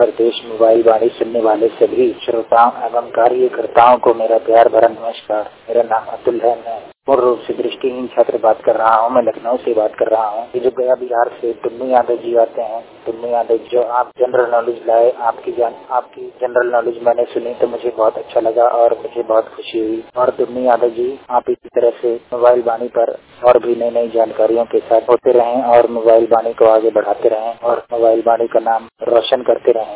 प्रदेश mobile वाणी सुनने वाले सभी श्रोताओं एवं कार्यकर्ताओं को मेरा प्यार भरा नमस्कार। मेरा नाम अतुल है। मैं पूर्ण रूप से दृष्टिहीन छात्र बात कर रहा हूँ। मैं लखनऊ से बात कर रहा हूँ। ये जो गया बिहार से टुन्नू यादव जी आते हैं, टुन्नू यादव जो आप जनरल नॉलेज लाए, आपकी जनरल नॉलेज मैंने सुनी तो मुझे बहुत अच्छा लगा और मुझे बहुत खुशी हुई। और टुन्नू यादव जी, आप इसी तरह से मोबाइल वाणी पर और भी नई नई जानकारियों के साथ होते रहें और मोबाइल वाणी को आगे बढ़ाते रहें और मोबाइल वाणी का नाम रोशन करते रहें।